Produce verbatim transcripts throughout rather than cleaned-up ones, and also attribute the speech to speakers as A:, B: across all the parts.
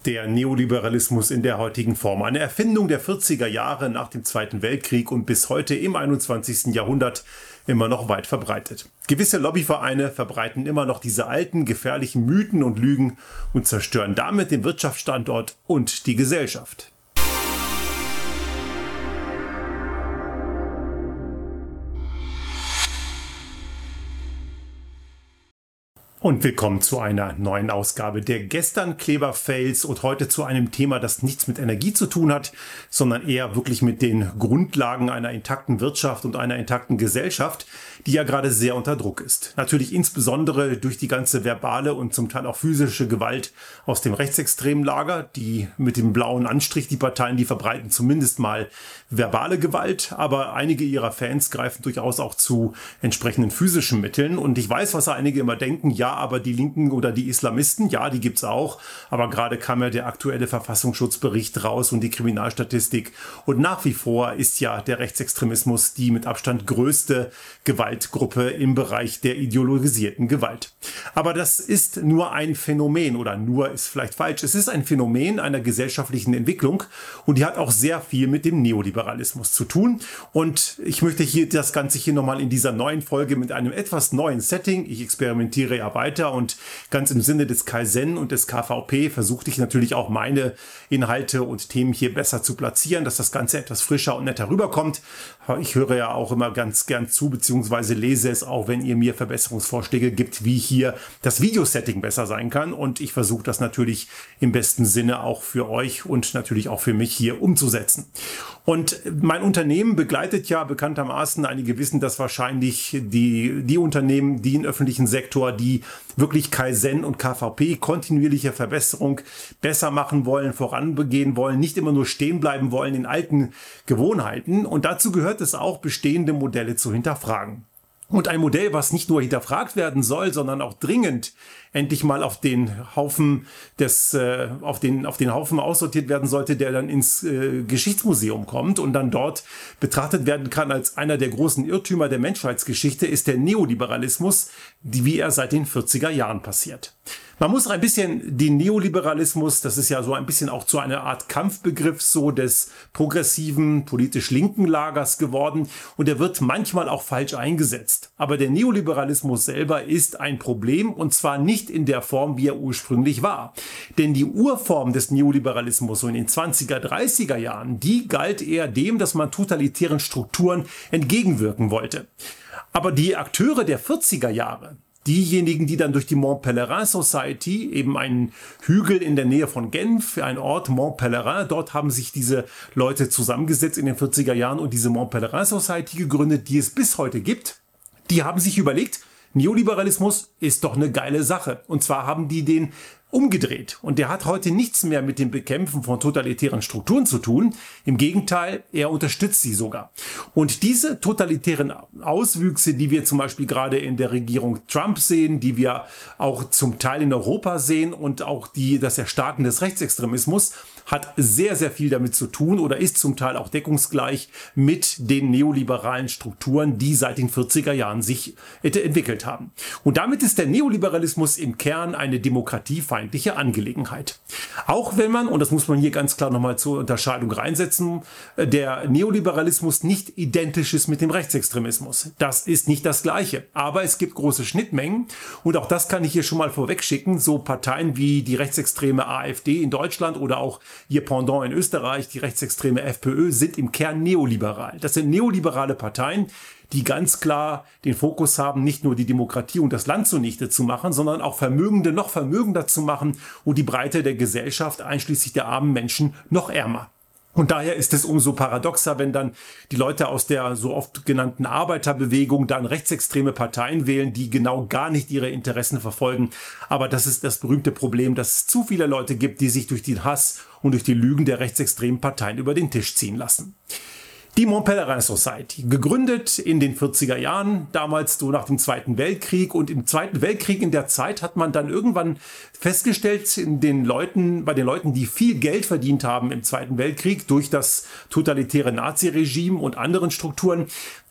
A: Der Neoliberalismus in der heutigen Form. Eine Erfindung der vierziger Jahre nach dem Zweiten Weltkrieg und bis heute im einundzwanzigsten Jahrhundert immer noch weit verbreitet. Gewisse Lobbyvereine verbreiten immer noch diese alten, gefährlichen Mythen und Lügen und zerstören damit den Wirtschaftsstandort und die Gesellschaft. Und willkommen zu einer neuen Ausgabe der Gestern-Kleber-Fails und heute zu einem Thema, das nichts mit Energie zu tun hat, sondern eher wirklich mit den Grundlagen einer intakten Wirtschaft und einer intakten Gesellschaft, die ja gerade sehr unter Druck ist. Natürlich insbesondere durch die ganze verbale und zum Teil auch physische Gewalt aus dem rechtsextremen Lager, die mit dem blauen Anstrich, die Parteien, die verbreiten zumindest mal verbale Gewalt, aber einige ihrer Fans greifen durchaus auch zu entsprechenden physischen Mitteln. Und ich weiß, was einige immer denken, ja, aber die Linken oder die Islamisten, ja, die gibt's auch. Aber gerade kam ja der aktuelle Verfassungsschutzbericht raus und die Kriminalstatistik. Und nach wie vor ist ja der Rechtsextremismus die mit Abstand größte Gewaltgruppe im Bereich der ideologisierten Gewalt. Aber das ist nur ein Phänomen oder nur ist vielleicht falsch. Es ist ein Phänomen einer gesellschaftlichen Entwicklung und die hat auch sehr viel mit dem Neoliberalismus zu tun. Und ich möchte hier das Ganze hier nochmal in dieser neuen Folge mit einem etwas neuen Setting. Ich experimentiere ja weiter und ganz im Sinne des Kaizen und des K V P versuchte ich natürlich auch meine Inhalte und Themen hier besser zu platzieren, dass das Ganze etwas frischer und netter rüberkommt. Ich höre ja auch immer ganz gern zu, beziehungsweise lese es auch, wenn ihr mir Verbesserungsvorschläge gibt, wie hier das Videosetting besser sein kann. Und ich versuche das natürlich im besten Sinne auch für euch und natürlich auch für mich hier umzusetzen. Und mein Unternehmen begleitet ja bekanntermaßen, einige wissen das wahrscheinlich, die, die Unternehmen, die im öffentlichen Sektor, die wirklich Kaizen und K V P, kontinuierliche Verbesserung besser machen wollen, voranbegehen wollen, nicht immer nur stehen bleiben wollen in alten Gewohnheiten. Und dazu gehört es auch, bestehende Modelle zu hinterfragen. Und ein Modell, was nicht nur hinterfragt werden soll, sondern auch dringend endlich mal auf den Haufen des, äh, auf den, auf den Haufen aussortiert werden sollte, der dann ins äh, Geschichtsmuseum kommt und dann dort betrachtet werden kann als einer der großen Irrtümer der Menschheitsgeschichte, ist der Neoliberalismus, die, wie er seit den vierziger Jahren passiert. Man muss ein bisschen den Neoliberalismus, das ist ja so ein bisschen auch zu einer Art Kampfbegriff so des progressiven, politisch linken Lagers geworden und er wird manchmal auch falsch eingesetzt. Aber der Neoliberalismus selber ist ein Problem und zwar nicht in der Form, wie er ursprünglich war. Denn die Urform des Neoliberalismus so in den zwanziger, dreißiger Jahren, die galt eher dem, dass man totalitären Strukturen entgegenwirken wollte. Aber die Akteure der vierziger Jahre, diejenigen, die dann durch die Mont Pelerin Society, eben einen Hügel in der Nähe von Genf, ein Ort Mont Pelerin, dort haben sich diese Leute zusammengesetzt in den vierziger Jahren und diese Mont Pelerin Society gegründet, die es bis heute gibt. Die haben sich überlegt, Neoliberalismus ist doch eine geile Sache. Und zwar haben die den umgedreht. Und der hat heute nichts mehr mit dem Bekämpfen von totalitären Strukturen zu tun. Im Gegenteil, er unterstützt sie sogar. Und diese totalitären Auswüchse, die wir zum Beispiel gerade in der Regierung Trump sehen, die wir auch zum Teil in Europa sehen und auch die, das Erstarken des Rechtsextremismus, hat sehr, sehr viel damit zu tun oder ist zum Teil auch deckungsgleich mit den neoliberalen Strukturen, die seit den vierziger Jahren sich entwickelt haben. Und damit ist der Neoliberalismus im Kern eine demokratiefeindliche Angelegenheit. Auch wenn man, und das muss man hier ganz klar nochmal zur Unterscheidung reinsetzen, der Neoliberalismus nicht identisch ist mit dem Rechtsextremismus. Das ist nicht das Gleiche. Aber es gibt große Schnittmengen und auch das kann ich hier schon mal vorwegschicken. So Parteien wie die rechtsextreme AfD in Deutschland oder auch ihr Pendant in Österreich, die rechtsextreme FPÖ, sind im Kern neoliberal. Das sind neoliberale Parteien, die ganz klar den Fokus haben, nicht nur die Demokratie und das Land zunichte zu machen, sondern auch Vermögende noch vermögender zu machen und die Breite der Gesellschaft, einschließlich der armen Menschen, noch ärmer. Und daher ist es umso paradoxer, wenn dann die Leute aus der so oft genannten Arbeiterbewegung dann rechtsextreme Parteien wählen, die genau gar nicht ihre Interessen verfolgen. Aber das ist das berühmte Problem, dass es zu viele Leute gibt, die sich durch den Hass und durch die Lügen der rechtsextremen Parteien über den Tisch ziehen lassen. Die Mont Pelerin Society, gegründet in den vierziger Jahren, damals so nach dem Zweiten Weltkrieg. Und im Zweiten Weltkrieg in der Zeit hat man dann irgendwann festgestellt, in den Leuten, bei den Leuten, die viel Geld verdient haben im Zweiten Weltkrieg durch das totalitäre Naziregime und anderen Strukturen,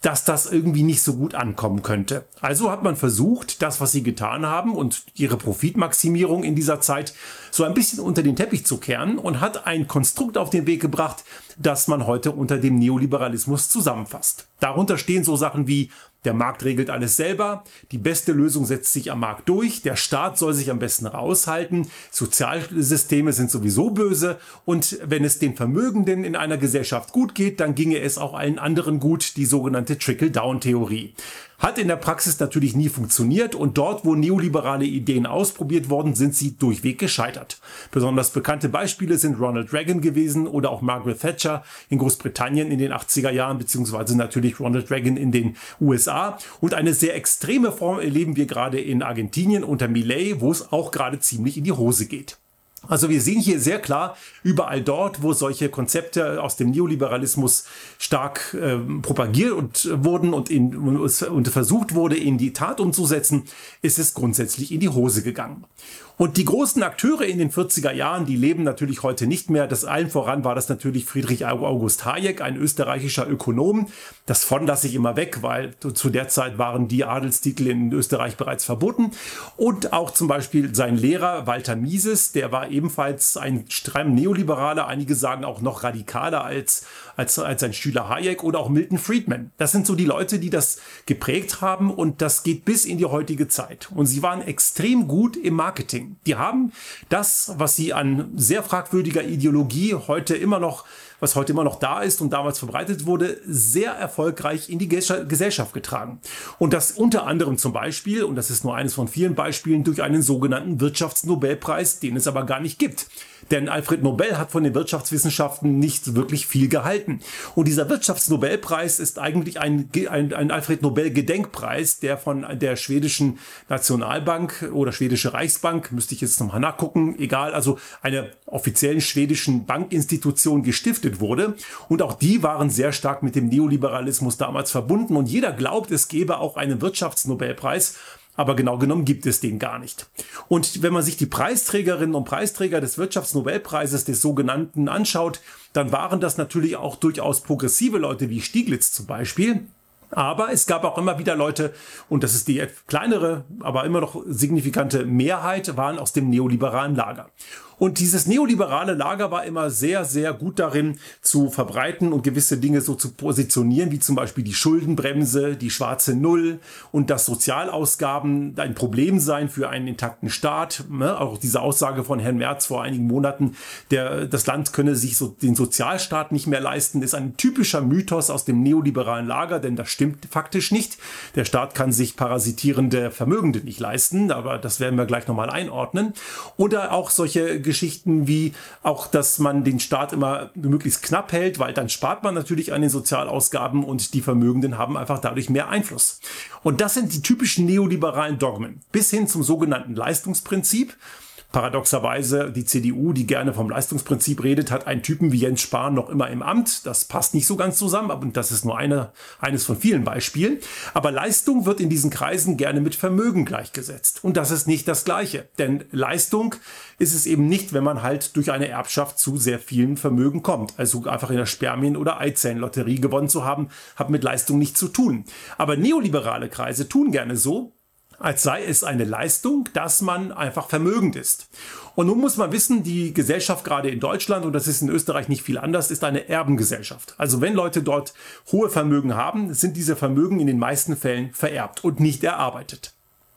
A: dass das irgendwie nicht so gut ankommen könnte. Also hat man versucht, das, was sie getan haben und ihre Profitmaximierung in dieser Zeit so ein bisschen unter den Teppich zu kehren und hat ein Konstrukt auf den Weg gebracht, das man heute unter dem Neoliberalismus zusammenfasst. Darunter stehen so Sachen wie: Der Markt regelt alles selber, die beste Lösung setzt sich am Markt durch, der Staat soll sich am besten raushalten, Sozialsysteme sind sowieso böse und wenn es den Vermögenden in einer Gesellschaft gut geht, dann ginge es auch allen anderen gut, die sogenannte Trickle-Down-Theorie. Hat in der Praxis natürlich nie funktioniert und dort, wo neoliberale Ideen ausprobiert worden sind, sie durchweg gescheitert. Besonders bekannte Beispiele sind Ronald Reagan gewesen oder auch Margaret Thatcher in Großbritannien in den achtziger Jahren, beziehungsweise natürlich Ronald Reagan in den U S A. Und eine sehr extreme Form erleben wir gerade in Argentinien unter Milei, wo es auch gerade ziemlich in die Hose geht. Also wir sehen hier sehr klar, überall dort, wo solche Konzepte aus dem Neoliberalismus stark äh, propagiert und, äh, wurden und, in, und versucht wurde, in die Tat umzusetzen, ist es grundsätzlich in die Hose gegangen. Und die großen Akteure in den vierziger Jahren, die leben natürlich heute nicht mehr. Das allen voran war das natürlich Friedrich August Hayek, ein österreichischer Ökonom. Das von lasse ich immer weg, weil zu der Zeit waren die Adelstitel in Österreich bereits verboten. Und auch zum Beispiel sein Lehrer Walter Mises, der war ebenfalls ein stramm Neoliberaler, einige sagen auch noch radikaler als, als, als sein Schüler Hayek, oder auch Milton Friedman. Das sind so die Leute, die das geprägt haben, und das geht bis in die heutige Zeit. Und sie waren extrem gut im Marketing. Die haben das, was sie an sehr fragwürdiger Ideologie heute immer noch, was heute immer noch da ist und damals verbreitet wurde, sehr erfolgreich in die Gesellschaft getragen. Und das unter anderem zum Beispiel, und das ist nur eines von vielen Beispielen, durch einen sogenannten Wirtschaftsnobelpreis, den es aber gar nicht gibt. Denn Alfred Nobel hat von den Wirtschaftswissenschaften nicht wirklich viel gehalten. Und dieser Wirtschaftsnobelpreis ist eigentlich ein, ein, ein Alfred-Nobel-Gedenkpreis, der von der schwedischen Nationalbank oder schwedische Reichsbank, müsste ich jetzt nochmal nachgucken, egal, also einer offiziellen schwedischen Bankinstitution gestiftet wurde. Und auch die waren sehr stark mit dem Neoliberalismus damals verbunden. Und jeder glaubt, es gäbe auch einen Wirtschaftsnobelpreis. Aber genau genommen gibt es den gar nicht. Und wenn man sich die Preisträgerinnen und Preisträger des Wirtschaftsnobelpreises, des sogenannten, anschaut, dann waren das natürlich auch durchaus progressive Leute wie Stiglitz zum Beispiel. Aber es gab auch immer wieder Leute, und das ist die kleinere, aber immer noch signifikante Mehrheit, waren aus dem neoliberalen Lager. Und dieses neoliberale Lager war immer sehr, sehr gut darin, zu verbreiten und gewisse Dinge so zu positionieren, wie zum Beispiel die Schuldenbremse, die schwarze Null und dass Sozialausgaben ein Problem seien für einen intakten Staat. Auch diese Aussage von Herrn Merz vor einigen Monaten, der, das Land könne sich so den Sozialstaat nicht mehr leisten, ist ein typischer Mythos aus dem neoliberalen Lager, denn das stimmt faktisch nicht. Der Staat kann sich parasitierende Vermögende nicht leisten, aber das werden wir gleich nochmal einordnen. Oder auch solche Geschichten wie auch, dass man den Staat immer möglichst knapp hält, weil dann spart man natürlich an den Sozialausgaben und die Vermögenden haben einfach dadurch mehr Einfluss. Und das sind die typischen neoliberalen Dogmen, bis hin zum sogenannten Leistungsprinzip. Paradoxerweise, die C D U, die gerne vom Leistungsprinzip redet, hat einen Typen wie Jens Spahn noch immer im Amt. Das passt nicht so ganz zusammen, aber das ist nur eine, eines von vielen Beispielen. Aber Leistung wird in diesen Kreisen gerne mit Vermögen gleichgesetzt. Und das ist nicht das Gleiche. Denn Leistung ist es eben nicht, wenn man halt durch eine Erbschaft zu sehr vielen Vermögen kommt. Also einfach in der Spermien- oder Eizellenlotterie gewonnen zu haben, hat mit Leistung nichts zu tun. Aber neoliberale Kreise tun gerne so, als sei es eine Leistung, dass man einfach vermögend ist. Und nun muss man wissen, die Gesellschaft gerade in Deutschland, und das ist in Österreich nicht viel anders, ist eine Erbengesellschaft. Also wenn Leute dort hohe Vermögen haben, sind diese Vermögen in den meisten Fällen vererbt und nicht erarbeitet.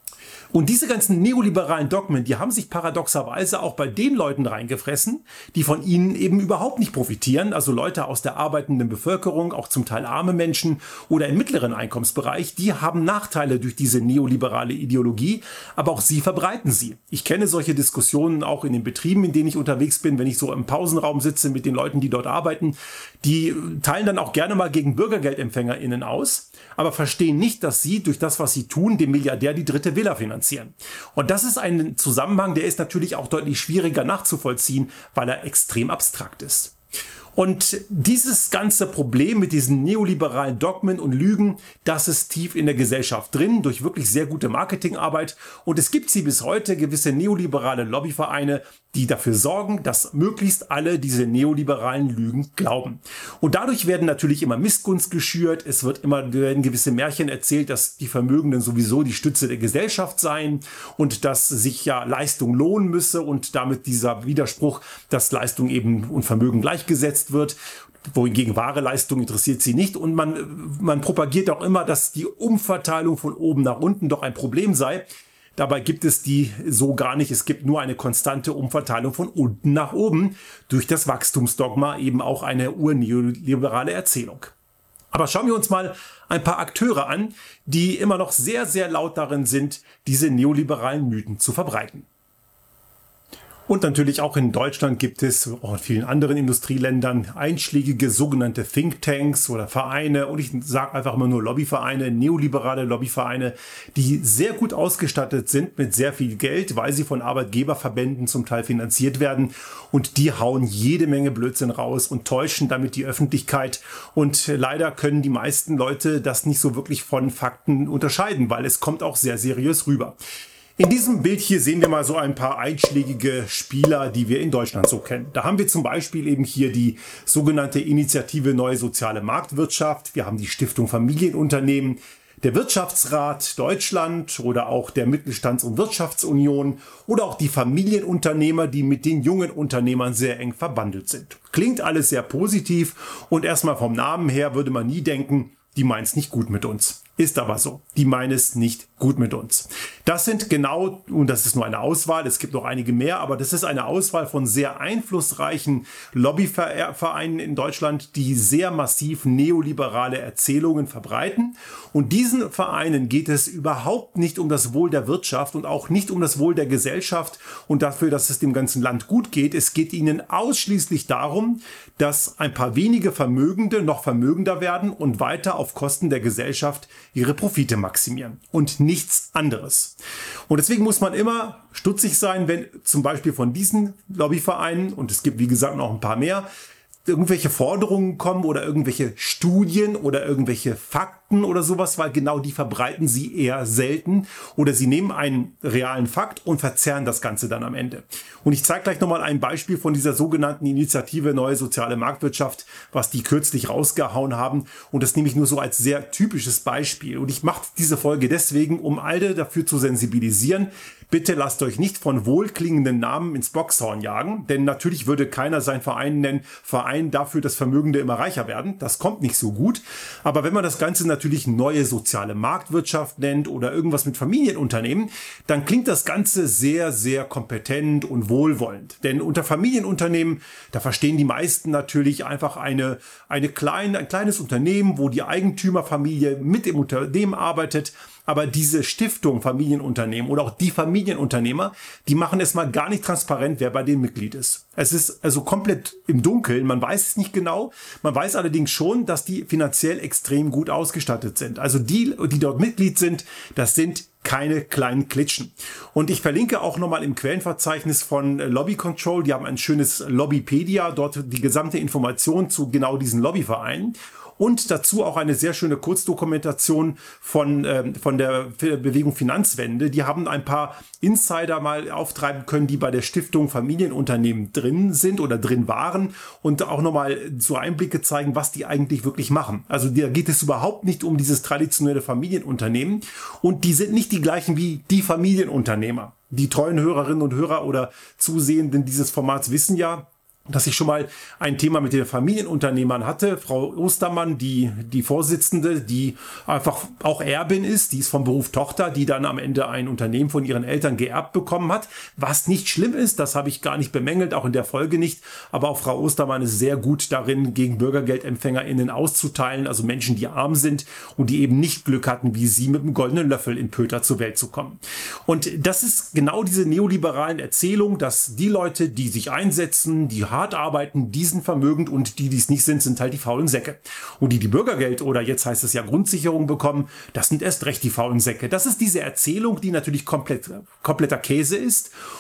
A: Und diese ganzen neoliberalen Dogmen, die haben sich paradoxerweise auch bei den Leuten reingefressen, die von ihnen eben überhaupt nicht profitieren, also Leute aus der arbeitenden Bevölkerung, auch zum Teil arme Menschen oder im mittleren Einkommensbereich, die haben Nachteile durch diese neoliberale Ideologie, aber auch sie verbreiten sie. Ich kenne solche Diskussionen auch in den Betrieben, in denen ich unterwegs bin, wenn ich so im Pausenraum sitze mit den Leuten, die dort arbeiten. Die teilen dann auch gerne mal gegen BürgergeldempfängerInnen aus, aber verstehen nicht, dass sie durch das, was sie tun, dem Milliardär die dritte Villa finanzieren. Und das ist ein Zusammenhang, der ist natürlich auch deutlich schwieriger nachzuvollziehen, weil er extrem abstrakt ist. Und dieses ganze Problem mit diesen neoliberalen Dogmen und Lügen, das ist tief in der Gesellschaft drin, durch wirklich sehr gute Marketingarbeit. Und es gibt sie bis heute, gewisse neoliberale Lobbyvereine, die dafür sorgen, dass möglichst alle diese neoliberalen Lügen glauben. Und dadurch werden natürlich immer Missgunst geschürt, es wird immer werden gewisse Märchen erzählt, dass die Vermögenden sowieso die Stütze der Gesellschaft seien und dass sich ja Leistung lohnen müsse und damit dieser Widerspruch, dass Leistung eben und Vermögen gleichgesetzt wird. Wohingegen wahre Leistung interessiert sie nicht. Und man, man propagiert auch immer, dass die Umverteilung von oben nach unten doch ein Problem sei. Dabei gibt es die so gar nicht. Es gibt nur eine konstante Umverteilung von unten nach oben durch das Wachstumsdogma, eben auch eine urneoliberale Erzählung. Aber schauen wir uns mal ein paar Akteure an, die immer noch sehr, sehr laut darin sind, diese neoliberalen Mythen zu verbreiten. Und natürlich auch in Deutschland gibt es, auch in vielen anderen Industrieländern, einschlägige sogenannte Thinktanks oder Vereine, und ich sage einfach immer nur Lobbyvereine, neoliberale Lobbyvereine, die sehr gut ausgestattet sind mit sehr viel Geld, weil sie von Arbeitgeberverbänden zum Teil finanziert werden, und die hauen jede Menge Blödsinn raus und täuschen damit die Öffentlichkeit, und leider können die meisten Leute das nicht so wirklich von Fakten unterscheiden, weil es kommt auch sehr seriös rüber. In diesem Bild hier sehen wir mal so ein paar einschlägige Spieler, die wir in Deutschland so kennen. Da haben wir zum Beispiel eben hier die sogenannte Initiative Neue Soziale Marktwirtschaft. Wir haben die Stiftung Familienunternehmen, der Wirtschaftsrat Deutschland oder auch der Mittelstands- und Wirtschaftsunion oder auch die Familienunternehmer, die mit den jungen Unternehmern sehr eng verbandelt sind. Klingt alles sehr positiv und erstmal vom Namen her würde man nie denken, die meinen es nicht gut mit uns. Ist aber so. Die meinen es nicht gut mit uns. Das sind genau, und das ist nur eine Auswahl, es gibt noch einige mehr, aber das ist eine Auswahl von sehr einflussreichen Lobbyvereinen in Deutschland, die sehr massiv neoliberale Erzählungen verbreiten. Und diesen Vereinen geht es überhaupt nicht um das Wohl der Wirtschaft und auch nicht um das Wohl der Gesellschaft und dafür, dass es dem ganzen Land gut geht. Es geht ihnen ausschließlich darum, dass ein paar wenige Vermögende noch vermögender werden und weiter auf Kosten der Gesellschaft ihre Profite maximieren und nichts anderes. Und deswegen muss man immer stutzig sein, wenn zum Beispiel von diesen Lobbyvereinen, und es gibt wie gesagt noch ein paar mehr, irgendwelche Forderungen kommen oder irgendwelche Studien oder irgendwelche Fakten oder sowas, weil genau die verbreiten sie eher selten oder sie nehmen einen realen Fakt und verzerren das Ganze dann am Ende. Und ich zeige gleich nochmal ein Beispiel von dieser sogenannten Initiative Neue Soziale Marktwirtschaft, was die kürzlich rausgehauen haben, und das nehme ich nur so als sehr typisches Beispiel. Und ich mache diese Folge deswegen, um alle dafür zu sensibilisieren. Bitte lasst euch nicht von wohlklingenden Namen ins Boxhorn jagen, denn natürlich würde keiner seinen Verein nennen, Verein dafür, dass Vermögende immer reicher werden. Das kommt nicht so gut. Aber wenn man das Ganze natürlich neue soziale Marktwirtschaft nennt oder irgendwas mit Familienunternehmen, dann klingt das Ganze sehr, sehr kompetent und wohlwollend. Denn unter Familienunternehmen, da verstehen die meisten natürlich einfach eine, eine kleine, ein kleines Unternehmen, wo die Eigentümerfamilie mit im Unternehmen arbeitet. Aber diese Stiftung Familienunternehmen oder auch die Familienunternehmer, die machen es mal gar nicht transparent, wer bei denen Mitglied ist. Es ist also komplett im Dunkeln, man weiß es nicht genau. Man weiß allerdings schon, dass die finanziell extrem gut ausgestattet sind. Also die, die dort Mitglied sind, das sind keine kleinen Klitschen. Und ich verlinke auch nochmal im Quellenverzeichnis von Lobby Control, die haben ein schönes Lobbypedia, dort die gesamte Information zu genau diesen Lobbyvereinen. Und dazu auch eine sehr schöne Kurzdokumentation von, äh, von der Bewegung Finanzwende. Die haben ein paar Insider mal auftreiben können, die bei der Stiftung Familienunternehmen drin sind oder drin waren und auch nochmal so Einblicke zeigen, was die eigentlich wirklich machen. Also da geht es überhaupt nicht um dieses traditionelle Familienunternehmen und die sind nicht die gleichen wie die Familienunternehmer. Die treuen Hörerinnen und Hörer oder Zusehenden dieses Formats wissen ja, dass ich schon mal ein Thema mit den Familienunternehmern hatte. Frau Ostermann, die, die Vorsitzende, die einfach auch Erbin ist, die ist vom Beruf Tochter, die dann am Ende ein Unternehmen von ihren Eltern geerbt bekommen hat, was nicht schlimm ist, das habe ich gar nicht bemängelt, auch in der Folge nicht, aber auch Frau Ostermann ist sehr gut darin, gegen BürgergeldempfängerInnen auszuteilen, also Menschen, die arm sind und die eben nicht Glück hatten, wie sie mit einem goldenen Löffel in Pöter zur Welt zu kommen. Und das ist genau diese neoliberalen Erzählungen, dass die Leute, die sich einsetzen, die hart arbeiten, die sind vermögend und die, die es nicht sind, sind halt die faulen Säcke. Und die, die Bürgergeld oder jetzt heißt es ja Grundsicherung bekommen, das sind erst recht die faulen Säcke. Das ist diese Erzählung, die natürlich komplett, kompletter Käse ist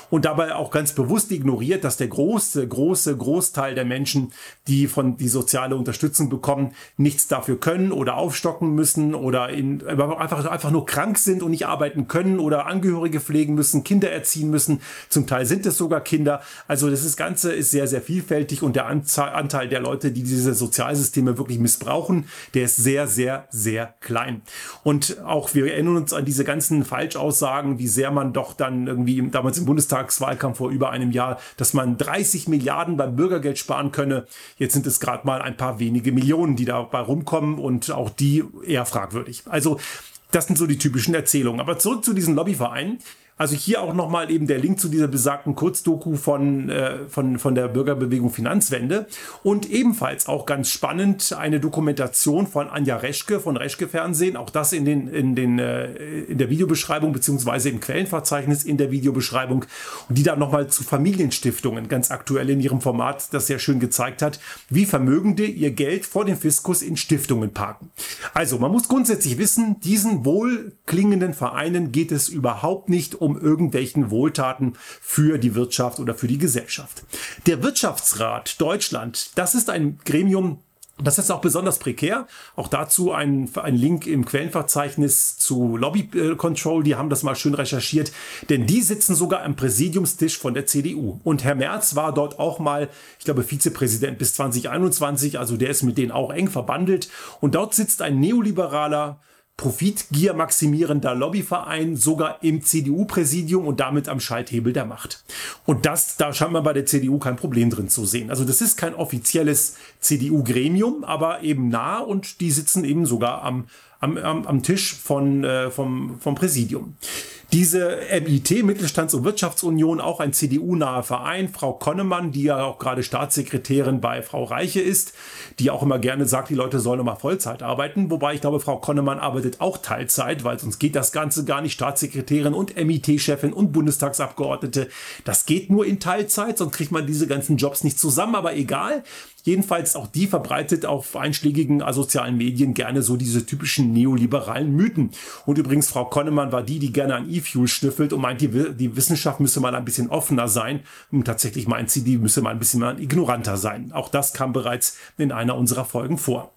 A: und dabei auch ganz bewusst ignoriert, dass der große, große Großteil der Menschen, die von die soziale Unterstützung bekommen, nichts dafür können oder aufstocken müssen oder in, einfach, einfach nur krank sind und nicht arbeiten können oder Angehörige pflegen müssen, Kinder erziehen müssen. Zum Teil sind es sogar Kinder. Also das Ganze ist sehr, sehr vielfältig und der Anteil der Leute, die diese Sozialsysteme wirklich missbrauchen, der ist sehr, sehr, sehr klein. Und auch wir erinnern uns an diese ganzen Falschaussagen, wie sehr man doch dann irgendwie damals im Bundestagswahlkampf vor über einem Jahr, dass man dreißig Milliarden beim Bürgergeld sparen könne. Jetzt sind es gerade mal ein paar wenige Millionen, die dabei rumkommen und auch die eher fragwürdig. Also das sind so die typischen Erzählungen. Aber zurück zu diesen Lobbyvereinen. Also hier auch nochmal eben der Link zu dieser besagten Kurzdoku von, äh, von, von der Bürgerbewegung Finanzwende und ebenfalls auch ganz spannend eine Dokumentation von Anja Reschke von Reschke Fernsehen, auch das in, den, in, den, äh, in der Videobeschreibung beziehungsweise im Quellenverzeichnis in der Videobeschreibung und die da nochmal zu Familienstiftungen ganz aktuell in ihrem Format das sehr schön gezeigt hat, wie Vermögende ihr Geld vor dem Fiskus in Stiftungen parken. Also man muss grundsätzlich wissen, diesen wohlklingenden Vereinen geht es überhaupt nicht um um irgendwelchen Wohltaten für die Wirtschaft oder für die Gesellschaft. Der Wirtschaftsrat Deutschland, das ist ein Gremium, das ist auch besonders prekär. Auch dazu ein, ein Link im Quellenverzeichnis zu Lobby Control. Die haben das mal schön recherchiert. Denn die sitzen sogar am Präsidiumstisch von der C D U. Und Herr Merz war dort auch mal, ich glaube, Vizepräsident bis zwanzig einundzwanzig. Also der ist mit denen auch eng verbandelt. Und dort sitzt ein neoliberaler, Profitgier maximierender Lobbyverein sogar im C D U-Präsidium und damit am Schalthebel der Macht. Und das, da scheint man bei der C D U kein Problem drin zu sehen. Also das ist kein offizielles C D U-Gremium, aber eben nah und die sitzen eben sogar am, am, am Tisch von, äh, vom, vom Präsidium. Diese M I T, Mittelstands- und Wirtschaftsunion, auch ein C D U-naher Verein, Frau Konnemann, die ja auch gerade Staatssekretärin bei Frau Reiche ist, die auch immer gerne sagt, die Leute sollen immer Vollzeit arbeiten, wobei ich glaube, Frau Konnemann arbeitet auch Teilzeit, weil sonst geht das Ganze gar nicht. Staatssekretärin und M I T-Chefin und Bundestagsabgeordnete, das geht nur in Teilzeit, sonst kriegt man diese ganzen Jobs nicht zusammen, aber egal. Jedenfalls auch die verbreitet auf einschlägigen asozialen Medien gerne so diese typischen neoliberalen Mythen. Und übrigens, Frau Konnemann war die, die gerne an E-Fuel schnüffelt und meint, die, die Wissenschaft müsse mal ein bisschen offener sein. Und tatsächlich meint sie, die müsse mal ein bisschen mal ignoranter sein. Auch das kam bereits in einer unserer Folgen vor.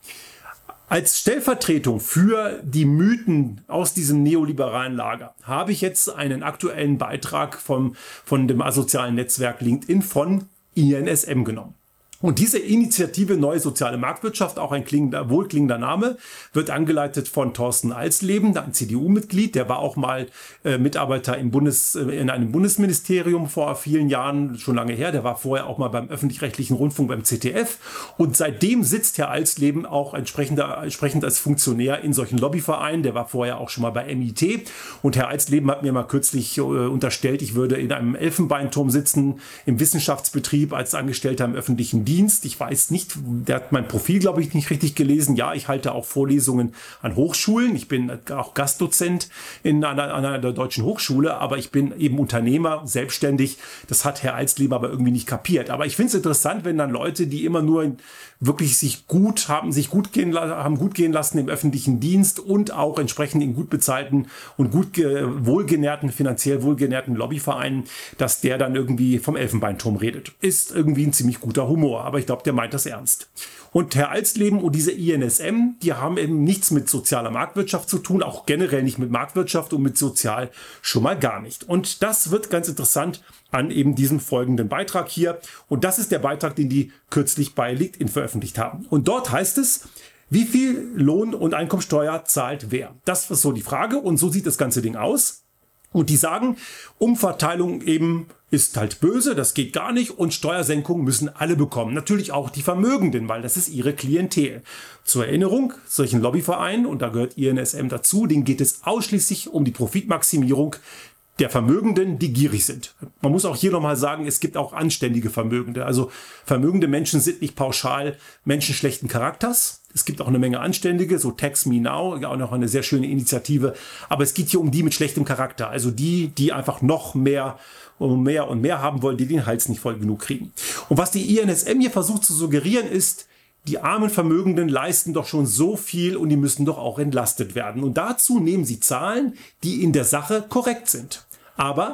A: Als Stellvertretung für die Mythen aus diesem neoliberalen Lager habe ich jetzt einen aktuellen Beitrag vom, von dem asozialen Netzwerk LinkedIn von I N S M genommen. Und diese Initiative Neue Soziale Marktwirtschaft, auch ein klingender, wohlklingender Name, wird angeleitet von Thorsten Alsleben, ein C D U-Mitglied, der war auch mal äh, Mitarbeiter im Bundes, äh, in einem Bundesministerium vor vielen Jahren, schon lange her, der war vorher auch mal beim öffentlich-rechtlichen Rundfunk beim Z D F und seitdem sitzt Herr Alsleben auch entsprechend, entsprechend als Funktionär in solchen Lobbyvereinen, der war vorher auch schon mal bei M I T und Herr Alsleben hat mir mal kürzlich äh, unterstellt, ich würde in einem Elfenbeinturm sitzen, im Wissenschaftsbetrieb als Angestellter im öffentlichen Dienst. Ich weiß nicht, der hat mein Profil, glaube ich, nicht richtig gelesen. Ja, ich halte auch Vorlesungen an Hochschulen. Ich bin auch Gastdozent in einer, an einer deutschen Hochschule, aber ich bin eben Unternehmer, selbstständig. Das hat Herr Alsleben aber irgendwie nicht kapiert. Aber ich finde es interessant, wenn dann Leute, die immer nur wirklich sich gut haben, sich gut gehen, haben gut gehen lassen im öffentlichen Dienst und auch entsprechend in gut bezahlten und gut wohlgenährten, finanziell wohlgenährten Lobbyvereinen, dass der dann irgendwie vom Elfenbeinturm redet. Ist irgendwie ein ziemlich guter Humor. Aber ich glaube, der meint das ernst. Und Herr Alsleben und diese I N S M, die haben eben nichts mit sozialer Marktwirtschaft zu tun, auch generell nicht mit Marktwirtschaft und mit sozial schon mal gar nicht. Und das wird ganz interessant an eben diesem folgenden Beitrag hier. Und das ist der Beitrag, den die kürzlich bei LinkedIn veröffentlicht haben. Und dort heißt es, wie viel Lohn- und Einkommensteuer zahlt wer? Das ist so die Frage und so sieht das ganze Ding aus. Und die sagen, Umverteilung eben ist halt böse, das geht gar nicht und Steuersenkungen müssen alle bekommen. Natürlich auch die Vermögenden, weil das ist ihre Klientel. Zur Erinnerung, solchen Lobbyvereinen, und da gehört I N S M dazu, denen geht es ausschließlich um die Profitmaximierung der Vermögenden, die gierig sind. Man muss auch hier nochmal sagen, es gibt auch anständige Vermögende. Also vermögende Menschen sind nicht pauschal Menschen schlechten Charakters. Es gibt auch eine Menge Anständige, so Tax Me Now, auch noch eine sehr schöne Initiative. Aber es geht hier um die mit schlechtem Charakter. Also die, die einfach noch mehr und mehr und mehr haben wollen, die den Hals nicht voll genug kriegen. Und was die I N S M hier versucht zu suggerieren ist, die armen Vermögenden leisten doch schon so viel und die müssen doch auch entlastet werden. Und dazu nehmen sie Zahlen, die in der Sache korrekt sind. Aber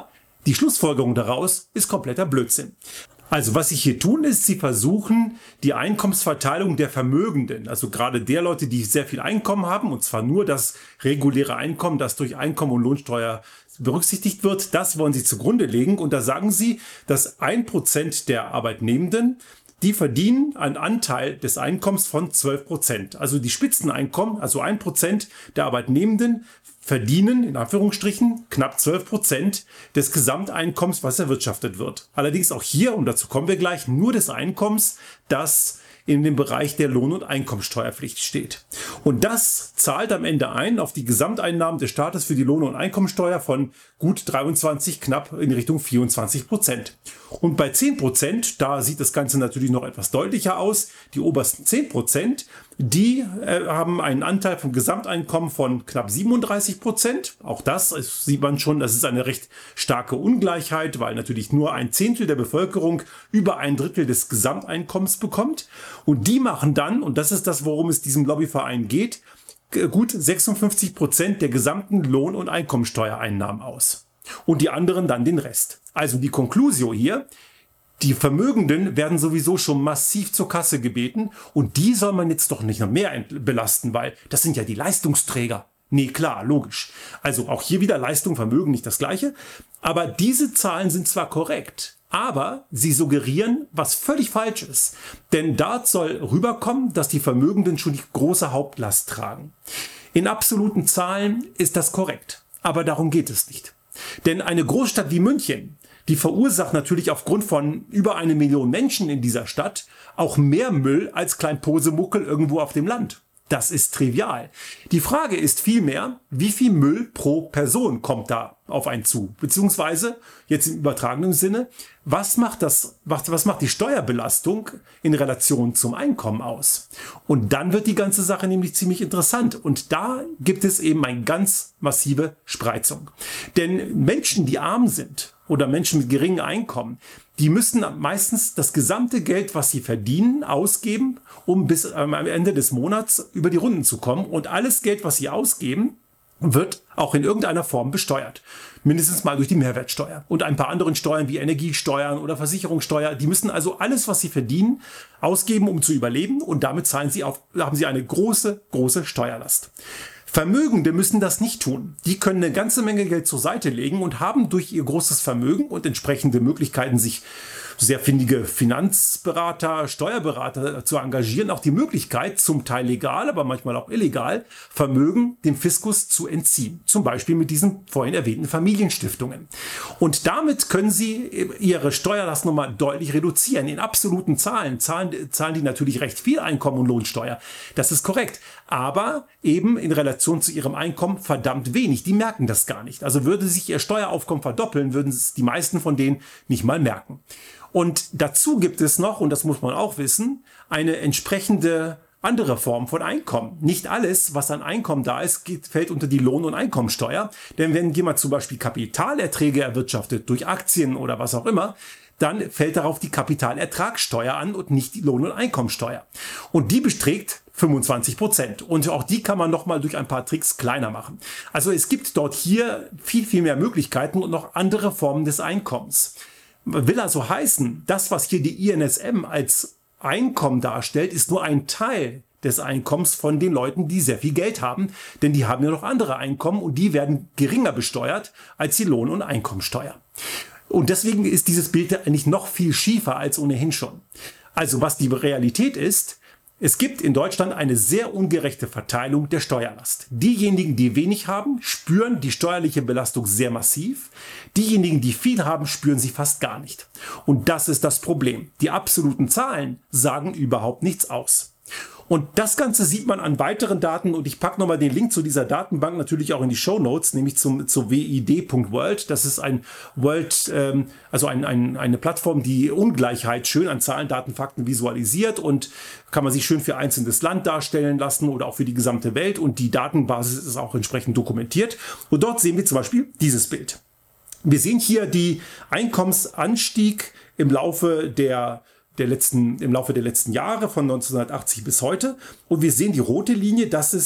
A: Die Schlussfolgerung daraus ist kompletter Blödsinn. Also was sie hier tun ist, sie versuchen die Einkommensverteilung der Vermögenden, also gerade der Leute, die sehr viel Einkommen haben, und zwar nur das reguläre Einkommen, das durch Einkommen und Lohnsteuer berücksichtigt wird, das wollen sie zugrunde legen. Und da sagen sie, dass ein Prozent der Arbeitnehmenden, die verdienen einen Anteil des Einkommens von zwölf Prozent. Also die Spitzeneinkommen, also ein Prozent der Arbeitnehmenden verdienen, in Anführungsstrichen, knapp zwölf Prozent des Gesamteinkommens, was erwirtschaftet wird. Allerdings auch hier, und dazu kommen wir gleich, nur des Einkommens, das in dem Bereich der Lohn- und Einkommensteuerpflicht steht. Und das zahlt am Ende ein auf die Gesamteinnahmen des Staates für die Lohn- und Einkommensteuer von gut dreiundzwanzig, knapp in Richtung vierundzwanzig Prozent. Und bei zehn Prozent, da sieht das Ganze natürlich noch etwas deutlicher aus. Die obersten zehn Prozent, die äh, haben einen Anteil vom Gesamteinkommen von knapp siebenunddreißig Prozent. Auch das ist, sieht man schon, das ist eine recht starke Ungleichheit, weil natürlich nur ein Zehntel der Bevölkerung über ein Drittel des Gesamteinkommens bekommt. Und die machen dann, und das ist das, worum es diesem Lobbyverein geht, gut sechsundfünfzig Prozent der gesamten Lohn- und Einkommensteuereinnahmen aus. Und die anderen dann den Rest. Also die Conclusio hier: Die Vermögenden werden sowieso schon massiv zur Kasse gebeten und die soll man jetzt doch nicht noch mehr belasten, weil das sind ja die Leistungsträger. Nee, klar, logisch. Also auch hier wieder Leistung, Vermögen, nicht das Gleiche. Aber diese Zahlen sind zwar korrekt, aber sie suggerieren, was völlig falsch ist. Denn dort soll rüberkommen, dass die Vermögenden schon die große Hauptlast tragen. In absoluten Zahlen ist das korrekt, aber darum geht es nicht. Denn eine Großstadt wie München, die verursacht natürlich aufgrund von über eine Million Menschen in dieser Stadt auch mehr Müll als Klein-Posemuckel irgendwo auf dem Land. Das ist trivial. Die Frage ist vielmehr, wie viel Müll pro Person kommt da auf einen zu? Beziehungsweise, jetzt im übertragenen Sinne, was macht das, was, was macht die Steuerbelastung in Relation zum Einkommen aus? Und dann wird die ganze Sache nämlich ziemlich interessant. Und da gibt es eben eine ganz massive Spreizung. Denn Menschen, die arm sind oder Menschen mit geringem Einkommen, die müssen meistens das gesamte Geld, was sie verdienen, ausgeben, um bis am Ende des Monats über die Runden zu kommen. Und alles Geld, was sie ausgeben, wird auch in irgendeiner Form besteuert. Mindestens mal durch die Mehrwertsteuer und ein paar anderen Steuern wie Energiesteuern oder Versicherungssteuer. Die müssen also alles, was sie verdienen, ausgeben, um zu überleben. Und damit zahlen sie auf, haben sie eine große, große Steuerlast. Vermögende müssen das nicht tun. Die können eine ganze Menge Geld zur Seite legen und haben durch ihr großes Vermögen und entsprechende Möglichkeiten, sich sehr findige Finanzberater, Steuerberater zu engagieren, auch die Möglichkeit, zum Teil legal, aber manchmal auch illegal, Vermögen dem Fiskus zu entziehen. Zum Beispiel mit diesen vorhin erwähnten Familienstiftungen. Und damit können sie ihre Steuerlast nochmal deutlich reduzieren. In absoluten Zahlen zahlen, zahlen die natürlich recht viel Einkommen und Lohnsteuer. Das ist korrekt. Aber eben in Relation zu ihrem Einkommen verdammt wenig. Die merken das gar nicht. Also würde sich ihr Steueraufkommen verdoppeln, würden es die meisten von denen nicht mal merken. Und dazu gibt es noch, und das muss man auch wissen, eine entsprechende andere Form von Einkommen. Nicht alles, was an Einkommen da ist, geht, fällt unter die Lohn- und Einkommensteuer. Denn wenn jemand zum Beispiel Kapitalerträge erwirtschaftet durch Aktien oder was auch immer, dann fällt darauf die Kapitalertragssteuer an und nicht die Lohn- und Einkommensteuer. Und die beträgt fünfundzwanzig Prozent. Und auch die kann man nochmal durch ein paar Tricks kleiner machen. Also es gibt dort hier viel, viel mehr Möglichkeiten und noch andere Formen des Einkommens. Will also heißen, das, was hier die I N S M als Einkommen darstellt, ist nur ein Teil des Einkommens von den Leuten, die sehr viel Geld haben. Denn die haben ja noch andere Einkommen und die werden geringer besteuert als die Lohn- und Einkommensteuer. Und deswegen ist dieses Bild eigentlich noch viel schiefer als ohnehin schon. Also was die Realität ist: Es gibt in Deutschland eine sehr ungerechte Verteilung der Steuerlast. Diejenigen, die wenig haben, spüren die steuerliche Belastung sehr massiv. Diejenigen, die viel haben, spüren sie fast gar nicht. Und das ist das Problem. Die absoluten Zahlen sagen überhaupt nichts aus. Und das Ganze sieht man an weiteren Daten, und ich packe nochmal den Link zu dieser Datenbank natürlich auch in die Shownotes, nämlich zum, zu w i d punkt world. Das ist ein World, ähm, also ein, ein, eine Plattform, die Ungleichheit schön an Zahlen, Daten, Fakten visualisiert, und kann man sich schön für einzelnes Land darstellen lassen oder auch für die gesamte Welt, und die Datenbasis ist auch entsprechend dokumentiert. Und dort sehen wir zum Beispiel dieses Bild. Wir sehen hier die Einkommensanstieg im Laufe der Der letzten, im Laufe der letzten Jahre von neunzehnhundertachtzig bis heute. Und wir sehen die rote Linie, das ist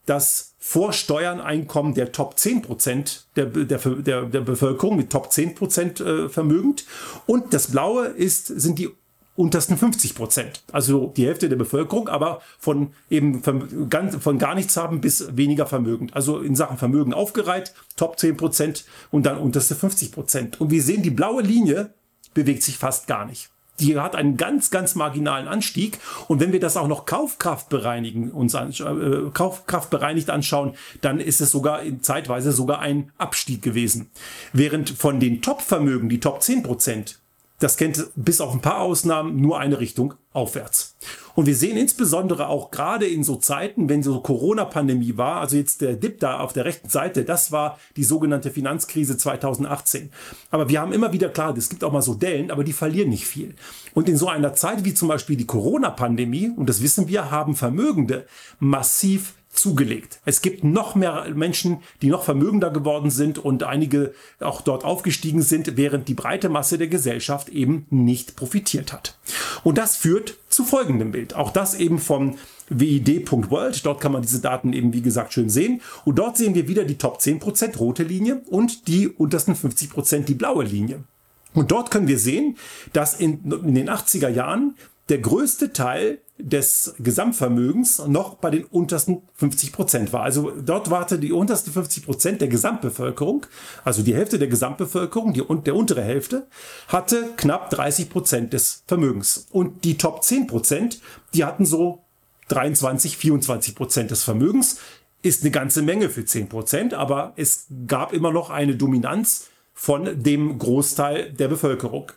A: das Vorsteuerneinkommen der Top zehn Prozent der, der, der, der Bevölkerung mit Top zehn Prozent äh, vermögend. Und das Blaue ist, sind die untersten fünfzig Prozent. Also die Hälfte der Bevölkerung, aber von eben von, ganz, von gar nichts haben bis weniger vermögend. Also in Sachen Vermögen aufgereiht, Top zehn Prozent und dann unterste fünfzig Prozent. Und wir sehen, die blaue Linie bewegt sich fast gar nicht. Die hat einen ganz, ganz marginalen Anstieg. Und wenn wir das auch noch Kaufkraft bereinigen, uns anscha- äh, Kaufkraft bereinigt anschauen, dann ist es sogar in zeitweise sogar ein Abstieg gewesen. Während von den Top-Vermögen, die Top zehn Prozent, das kennt bis auf ein paar Ausnahmen nur eine Richtung aufwärts. Und wir sehen insbesondere auch gerade in so Zeiten, wenn so Corona-Pandemie war, also jetzt der Dip da auf der rechten Seite, das war die sogenannte Finanzkrise zweitausendachtzehn. Aber wir haben immer wieder, klar, es gibt auch mal so Dellen, aber die verlieren nicht viel. Und in so einer Zeit wie zum Beispiel die Corona-Pandemie, und das wissen wir, haben Vermögende massiv zugelegt. Es gibt noch mehr Menschen, die noch vermögender geworden sind und einige auch dort aufgestiegen sind, während die breite Masse der Gesellschaft eben nicht profitiert hat. Und das führt zu folgendem Bild. Auch das eben vom W I D Punkt World. Dort kann man diese Daten eben, wie gesagt, schön sehen. Und dort sehen wir wieder die Top zehn Prozent rote Linie und die untersten fünfzig Prozent die blaue Linie. Und dort können wir sehen, dass in, in den achtziger Jahren der größte Teil des Gesamtvermögens noch bei den untersten fünfzig Prozent war. Also dort warte die untersten fünfzig Prozent der Gesamtbevölkerung, also die Hälfte der Gesamtbevölkerung, die, der untere Hälfte, hatte knapp dreißig Prozent des Vermögens. Und die Top zehn Prozent, die hatten so dreiundzwanzig, vierundzwanzig Prozent des Vermögens. Ist eine ganze Menge für zehn Prozent, aber es gab immer noch eine Dominanz von dem Großteil der Bevölkerung.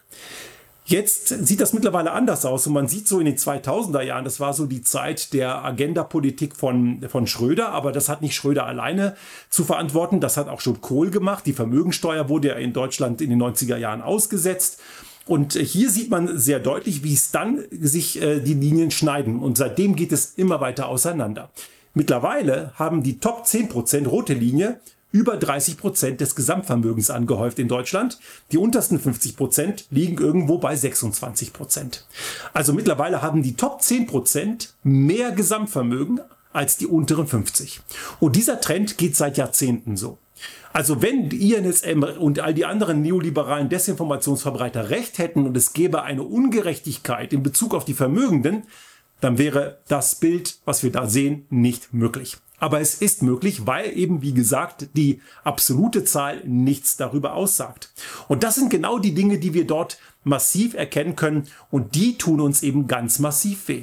A: Jetzt sieht das mittlerweile anders aus und man sieht so in den zweitausender Jahren, das war so die Zeit der Agenda-Politik von, von Schröder, aber das hat nicht Schröder alleine zu verantworten, das hat auch schon Kohl gemacht. Die Vermögensteuer wurde ja in Deutschland in den neunziger Jahren ausgesetzt. Und hier sieht man sehr deutlich, wie es dann sich äh, die Linien schneiden und seitdem geht es immer weiter auseinander. Mittlerweile haben die Top zehn Prozent rote Linie über dreißig Prozent des Gesamtvermögens angehäuft in Deutschland. Die untersten fünfzig Prozent liegen irgendwo bei sechsundzwanzig Prozent. Also mittlerweile haben die Top zehn Prozent mehr Gesamtvermögen als die unteren fünfzig. Und dieser Trend geht seit Jahrzehnten so. Also wenn I N S M und all die anderen neoliberalen Desinformationsverbreiter recht hätten und es gäbe eine Ungerechtigkeit in Bezug auf die Vermögenden, dann wäre das Bild, was wir da sehen, nicht möglich. Aber es ist möglich, weil eben, wie gesagt, die absolute Zahl nichts darüber aussagt. Und das sind genau die Dinge, die wir dort massiv erkennen können und die tun uns eben ganz massiv weh.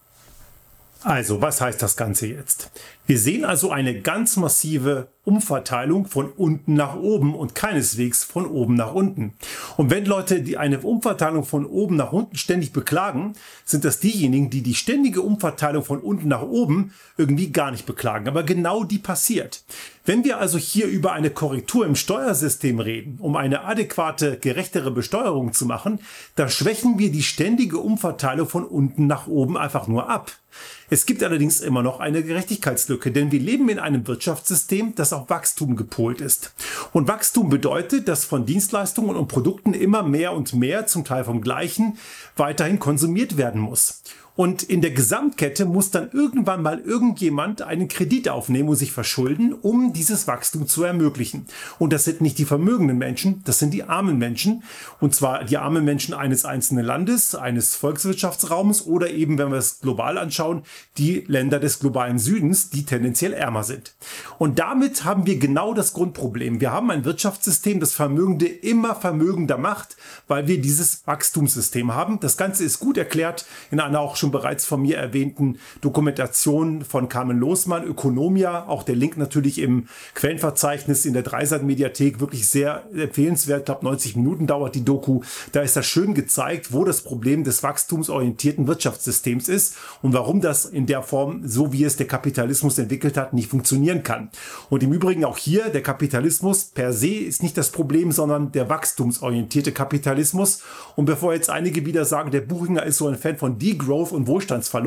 A: Also, was heißt das Ganze jetzt? Wir sehen also eine ganz massive Umverteilung von unten nach oben und keineswegs von oben nach unten. Und wenn Leute die eine Umverteilung von oben nach unten ständig beklagen, sind das diejenigen, die die ständige Umverteilung von unten nach oben irgendwie gar nicht beklagen. Aber genau die passiert. Wenn wir also hier über eine Korrektur im Steuersystem reden, um eine adäquate, gerechtere Besteuerung zu machen, dann schwächen wir die ständige Umverteilung von unten nach oben einfach nur ab. Es gibt allerdings immer noch eine Gerechtigkeitslücke, denn wir leben in einem Wirtschaftssystem, das auf Wachstum gepolt ist. Und Wachstum bedeutet, dass von Dienstleistungen und Produkten immer mehr und mehr, zum Teil vom Gleichen, weiterhin konsumiert werden muss. Und in der Gesamtkette muss dann irgendwann mal irgendjemand einen Kredit aufnehmen und sich verschulden, um dieses Wachstum zu ermöglichen. Und das sind nicht die vermögenden Menschen, das sind die armen Menschen. Und zwar die armen Menschen eines einzelnen Landes, eines Volkswirtschaftsraums oder eben, wenn wir es global anschauen, die Länder des globalen Südens, die tendenziell ärmer sind. Und damit haben wir genau das Grundproblem. Wir haben ein Wirtschaftssystem, das Vermögende immer vermögender macht, weil wir dieses Wachstumssystem haben. Das Ganze ist gut erklärt in einer auch schon bereits von mir erwähnten Dokumentation von Carmen Losmann, Ökonomia, auch der Link natürlich im Quellenverzeichnis in der Dreisat-Mediathek, wirklich sehr empfehlenswert, ich glaube neunzig Minuten dauert die Doku, da ist das schön gezeigt, wo das Problem des wachstumsorientierten Wirtschaftssystems ist und warum das in der Form, so wie es der Kapitalismus entwickelt hat, nicht funktionieren kann. Und im Übrigen auch hier, der Kapitalismus per se ist nicht das Problem, sondern der wachstumsorientierte Kapitalismus. Und bevor jetzt einige wieder sagen, der Buchinger ist so ein Fan von Degrowth und Wohlstandsverlust,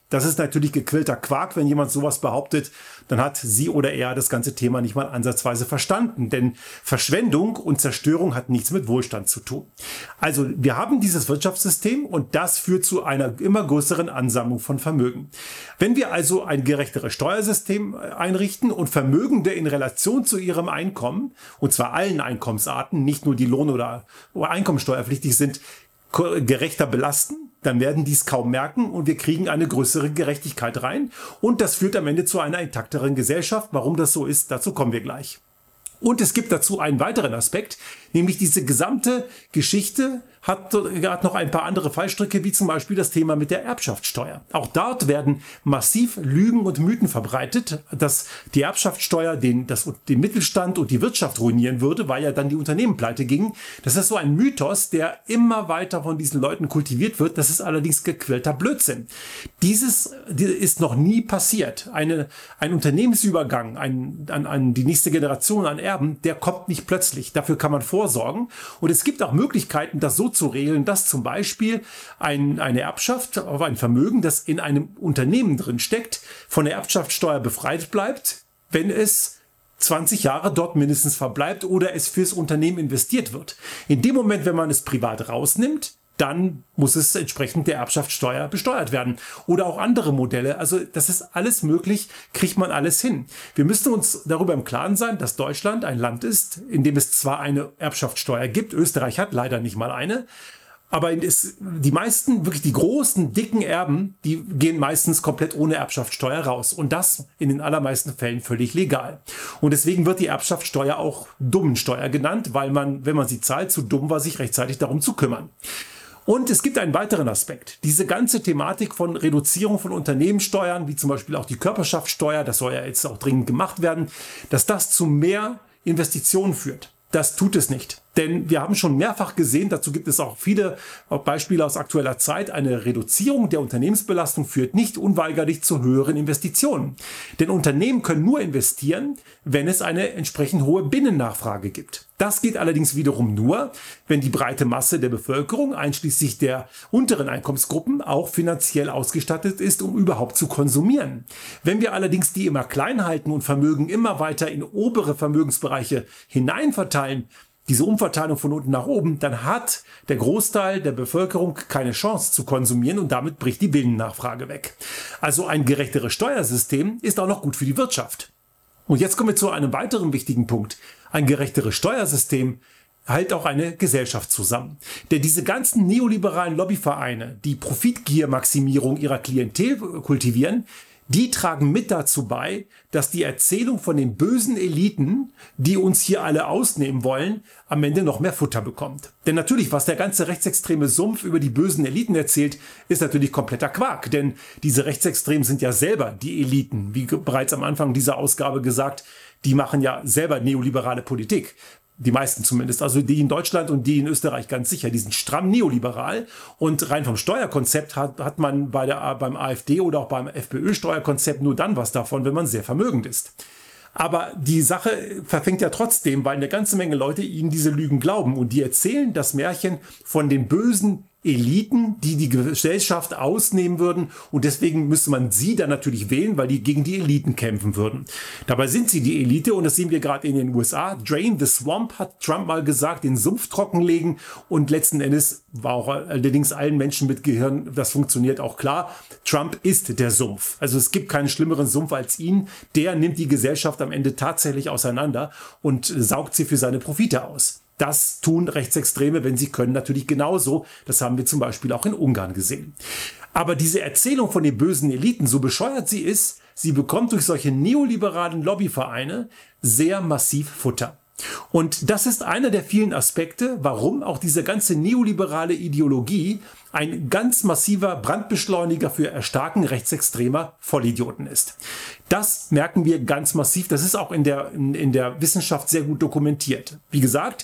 A: Das ist natürlich gequillter Quark, wenn jemand sowas behauptet, dann hat sie oder er das ganze Thema nicht mal ansatzweise verstanden. Denn Verschwendung und Zerstörung hat nichts mit Wohlstand zu tun. Also wir haben dieses Wirtschaftssystem und das führt zu einer immer größeren Ansammlung von Vermögen. Wenn wir also ein gerechteres Steuersystem einrichten und Vermögende in Relation zu ihrem Einkommen, und zwar allen Einkommensarten, nicht nur die Lohn- oder einkommensteuerpflichtig sind, gerechter belasten, dann werden die es kaum merken und wir kriegen eine größere Gerechtigkeit rein. Und das führt am Ende zu einer intakteren Gesellschaft. Warum das so ist, dazu kommen wir gleich. Und es gibt dazu einen weiteren Aspekt, nämlich diese gesamte Geschichte hat, hat noch ein paar andere Fallstricke, wie zum Beispiel das Thema mit der Erbschaftssteuer. Auch dort werden massiv Lügen und Mythen verbreitet, dass die Erbschaftssteuer den, das, den Mittelstand und die Wirtschaft ruinieren würde, weil ja dann die Unternehmen pleite gingen. Das ist so ein Mythos, der immer weiter von diesen Leuten kultiviert wird. Das ist allerdings gequälter Blödsinn. Dieses ist noch nie passiert. Eine, ein Unternehmensübergang ein, an, an die nächste Generation an Erben, der kommt nicht plötzlich. Dafür kann man vorsorgen. Und es gibt auch Möglichkeiten, das so zu regeln, dass zum Beispiel ein, eine Erbschaft auf ein Vermögen, das in einem Unternehmen drin steckt, von der Erbschaftssteuer befreit bleibt, wenn es zwanzig Jahre dort mindestens verbleibt oder es fürs Unternehmen investiert wird. In dem Moment, wenn man es privat rausnimmt, dann muss es entsprechend der Erbschaftssteuer besteuert werden. Oder auch andere Modelle. Also das ist alles möglich, kriegt man alles hin. Wir müssen uns darüber im Klaren sein, dass Deutschland ein Land ist, in dem es zwar eine Erbschaftssteuer gibt, Österreich hat leider nicht mal eine, aber es, die meisten, wirklich die großen, dicken Erben, die gehen meistens komplett ohne Erbschaftssteuer raus. Und das in den allermeisten Fällen völlig legal. Und deswegen wird die Erbschaftssteuer auch Dummensteuer genannt, weil man, wenn man sie zahlt, zu dumm war, sich rechtzeitig darum zu kümmern. Und es gibt einen weiteren Aspekt. Diese ganze Thematik von Reduzierung von Unternehmenssteuern, wie zum Beispiel auch die Körperschaftssteuer, das soll ja jetzt auch dringend gemacht werden, dass das zu mehr Investitionen führt. Das tut es nicht. Denn wir haben schon mehrfach gesehen, dazu gibt es auch viele Beispiele aus aktueller Zeit, eine Reduzierung der Unternehmensbelastung führt nicht unweigerlich zu höheren Investitionen. Denn Unternehmen können nur investieren, wenn es eine entsprechend hohe Binnennachfrage gibt. Das geht allerdings wiederum nur, wenn die breite Masse der Bevölkerung, einschließlich der unteren Einkommensgruppen, auch finanziell ausgestattet ist, um überhaupt zu konsumieren. Wenn wir allerdings die immer klein halten und Vermögen immer weiter in obere Vermögensbereiche hineinverteilen, diese Umverteilung von unten nach oben, dann hat der Großteil der Bevölkerung keine Chance zu konsumieren und damit bricht die Binnennachfrage weg. Also ein gerechteres Steuersystem ist auch noch gut für die Wirtschaft. Und jetzt kommen wir zu einem weiteren wichtigen Punkt. Ein gerechteres Steuersystem hält auch eine Gesellschaft zusammen. Denn diese ganzen neoliberalen Lobbyvereine, die Profitgiermaximierung ihrer Klientel kultivieren, die tragen mit dazu bei, dass die Erzählung von den bösen Eliten, die uns hier alle ausnehmen wollen, am Ende noch mehr Futter bekommt. Denn natürlich, was der ganze rechtsextreme Sumpf über die bösen Eliten erzählt, ist natürlich kompletter Quark. Denn diese Rechtsextremen sind ja selber die Eliten. Wie bereits am Anfang dieser Ausgabe gesagt, die machen ja selber neoliberale Politik. Die meisten zumindest, also die in Deutschland und die in Österreich ganz sicher, die sind stramm neoliberal und rein vom Steuerkonzept hat, hat man bei der, beim AfD oder auch beim FPÖ-Steuerkonzept nur dann was davon, wenn man sehr vermögend ist. Aber die Sache verfängt ja trotzdem, weil eine ganze Menge Leute ihnen diese Lügen glauben und die erzählen das Märchen von den bösen Eliten, die die Gesellschaft ausnehmen würden und deswegen müsste man sie dann natürlich wählen, weil die gegen die Eliten kämpfen würden. Dabei sind sie die Elite und das sehen wir gerade in den U S A. Drain the swamp, hat Trump mal gesagt, den Sumpf trockenlegen und letzten Endes war auch allerdings allen Menschen mit Gehirn, das funktioniert auch klar, Trump ist der Sumpf. Also es gibt keinen schlimmeren Sumpf als ihn. Der nimmt die Gesellschaft am Ende tatsächlich auseinander und saugt sie für seine Profite aus. Das tun Rechtsextreme, wenn sie können, natürlich genauso. Das haben wir zum Beispiel auch in Ungarn gesehen. Aber diese Erzählung von den bösen Eliten, so bescheuert sie ist, sie bekommt durch solche neoliberalen Lobbyvereine sehr massiv Futter. Und das ist einer der vielen Aspekte, warum auch diese ganze neoliberale Ideologie ein ganz massiver Brandbeschleuniger für Erstarken rechtsextremer Vollidioten ist. Das merken wir ganz massiv. Das ist auch in der, in, in der Wissenschaft sehr gut dokumentiert. Wie gesagt,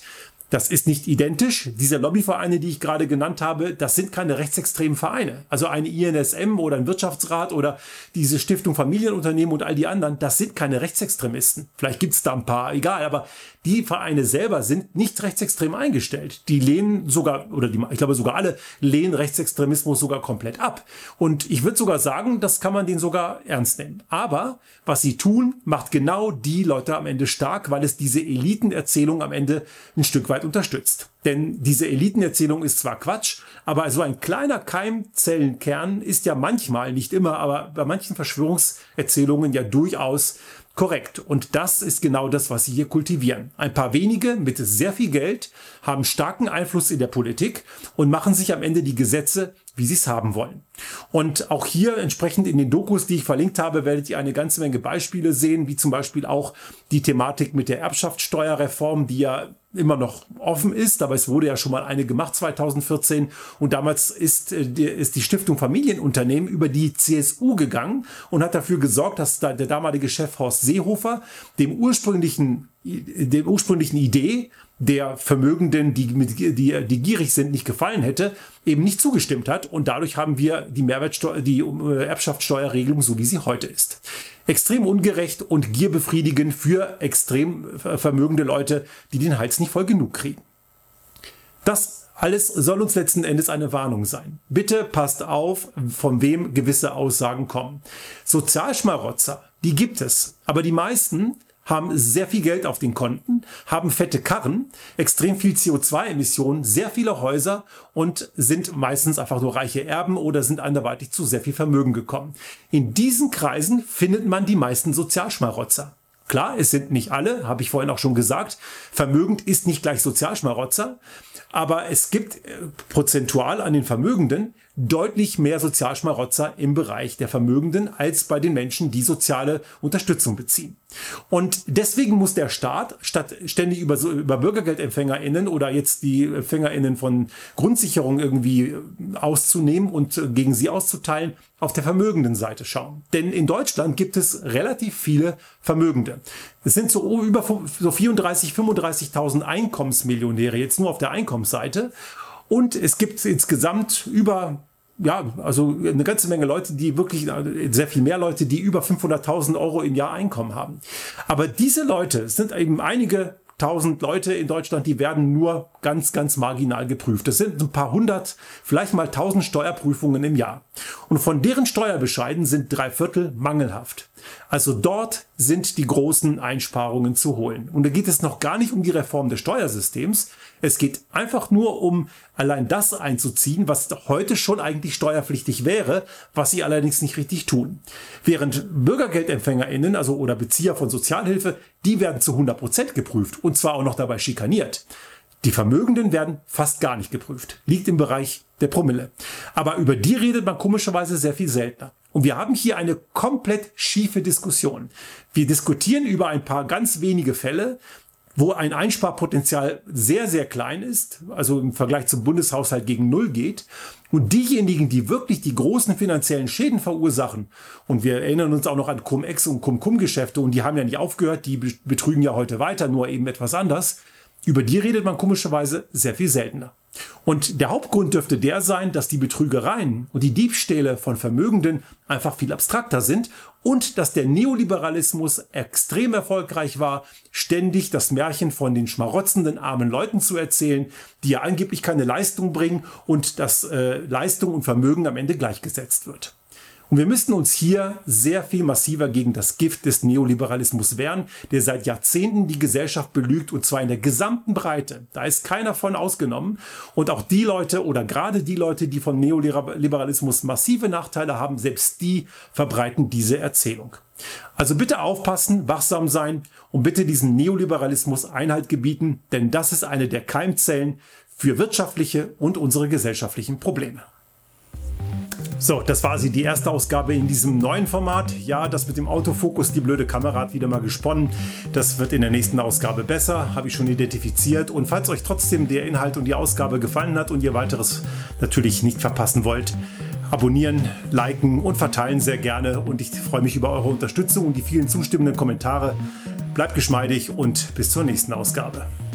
A: Das ist nicht identisch. Diese Lobbyvereine, die ich gerade genannt habe, das sind keine rechtsextremen Vereine. Also eine I N S M oder ein Wirtschaftsrat oder diese Stiftung Familienunternehmen und all die anderen, das sind keine Rechtsextremisten. Vielleicht gibt es da ein paar, egal, aber die Vereine selber sind nicht rechtsextrem eingestellt. Die lehnen sogar, oder die, ich glaube sogar alle, lehnen Rechtsextremismus sogar komplett ab. Und ich würde sogar sagen, das kann man denen sogar ernst nehmen. Aber was sie tun, macht genau die Leute am Ende stark, weil es diese Elitenerzählung am Ende ein Stück weit unterstützt. Denn diese Elitenerzählung ist zwar Quatsch, aber so ein kleiner Keimzellenkern ist ja manchmal, nicht immer, aber bei manchen Verschwörungserzählungen ja durchaus korrekt. Und das ist genau das, was sie hier kultivieren. Ein paar wenige mit sehr viel Geld haben starken Einfluss in der Politik und machen sich am Ende die Gesetze, wie sie es haben wollen. Und auch hier entsprechend in den Dokus, die ich verlinkt habe, werdet ihr eine ganze Menge Beispiele sehen, wie zum Beispiel auch die Thematik mit der Erbschaftssteuerreform, die ja immer noch offen ist, aber es wurde ja schon mal eine gemacht zweitausendvierzehn und damals ist, äh, die, ist die Stiftung Familienunternehmen über die C S U gegangen und hat dafür gesorgt, dass da der damalige Chef Horst Seehofer dem ursprünglichen, dem ursprünglichen Idee der Vermögenden, die, die, die gierig sind, nicht gefallen hätte, eben nicht zugestimmt hat. Und dadurch haben wir die Mehrwertsteuer, die Erbschaftssteuerregelung, so wie sie heute ist. Extrem ungerecht und gierbefriedigend für extrem vermögende Leute, die den Hals nicht voll genug kriegen. Das alles soll uns letzten Endes eine Warnung sein. Bitte passt auf, von wem gewisse Aussagen kommen. Sozialschmarotzer, die gibt es, aber die meisten haben sehr viel Geld auf den Konten, haben fette Karren, extrem viel C O zwei Emissionen, sehr viele Häuser und sind meistens einfach nur reiche Erben oder sind anderweitig zu sehr viel Vermögen gekommen. In diesen Kreisen findet man die meisten Sozialschmarotzer. Klar, es sind nicht alle, habe ich vorhin auch schon gesagt. Vermögend ist nicht gleich Sozialschmarotzer, aber es gibt äh, prozentual an den Vermögenden deutlich mehr Sozialschmarotzer im Bereich der Vermögenden als bei den Menschen, die soziale Unterstützung beziehen. Und deswegen muss der Staat, statt ständig über, so, über BürgergeldempfängerInnen oder jetzt die EmpfängerInnen von Grundsicherung irgendwie auszunehmen und gegen sie auszuteilen, auf der vermögenden Seite schauen. Denn in Deutschland gibt es relativ viele Vermögende. Es sind so über so vierunddreißigtausend, fünfunddreißigtausend Einkommensmillionäre, jetzt nur auf der Einkommensseite. Und es gibt insgesamt über, ja, also eine ganze Menge Leute, die wirklich, sehr viel mehr Leute, die über fünfhunderttausend Euro im Jahr Einkommen haben. Aber diese Leute, es sind eben einige tausend Leute in Deutschland, die werden nur ganz, ganz marginal geprüft. Das sind ein paar hundert, vielleicht mal tausend Steuerprüfungen im Jahr. Und von deren Steuerbescheiden sind drei Viertel mangelhaft. Also dort sind die großen Einsparungen zu holen. Und da geht es noch gar nicht um die Reform des Steuersystems. Es geht einfach nur um allein das einzuziehen, was heute schon eigentlich steuerpflichtig wäre, was sie allerdings nicht richtig tun. Während BürgergeldempfängerInnen, also oder Bezieher von Sozialhilfe, die werden zu hundert Prozent geprüft und zwar auch noch dabei schikaniert. Die Vermögenden werden fast gar nicht geprüft. Liegt im Bereich der Promille. Aber über die redet man komischerweise sehr viel seltener. Und wir haben hier eine komplett schiefe Diskussion. Wir diskutieren über ein paar ganz wenige Fälle, wo ein Einsparpotenzial sehr, sehr klein ist, also im Vergleich zum Bundeshaushalt gegen Null geht. Und diejenigen, die wirklich die großen finanziellen Schäden verursachen, und wir erinnern uns auch noch an Cum-Ex- und Cum-Cum-Geschäfte, und die haben ja nicht aufgehört, die betrügen ja heute weiter, nur eben etwas anders. Über die redet man komischerweise sehr viel seltener. Und der Hauptgrund dürfte der sein, dass die Betrügereien und die Diebstähle von Vermögenden einfach viel abstrakter sind und dass der Neoliberalismus extrem erfolgreich war, ständig das Märchen von den schmarotzenden armen Leuten zu erzählen, die ja angeblich keine Leistung bringen und dass äh, Leistung und Vermögen am Ende gleichgesetzt wird. Und wir müssen uns hier sehr viel massiver gegen das Gift des Neoliberalismus wehren, der seit Jahrzehnten die Gesellschaft belügt und zwar in der gesamten Breite. Da ist keiner von ausgenommen. Und auch die Leute oder gerade die Leute, die vom Neoliberalismus massive Nachteile haben, selbst die verbreiten diese Erzählung. Also bitte aufpassen, wachsam sein und bitte diesen Neoliberalismus Einhalt gebieten, denn das ist eine der Keimzellen für wirtschaftliche und unsere gesellschaftlichen Probleme. So, das war sie, die erste Ausgabe in diesem neuen Format. Ja, das mit dem Autofokus, die blöde Kamera hat wieder mal gesponnen. Das wird in der nächsten Ausgabe besser, habe ich schon identifiziert. Und falls euch trotzdem der Inhalt und die Ausgabe gefallen hat und ihr weiteres natürlich nicht verpassen wollt, abonnieren, liken und verteilen sehr gerne. Und ich freue mich über eure Unterstützung und die vielen zustimmenden Kommentare. Bleibt geschmeidig und bis zur nächsten Ausgabe.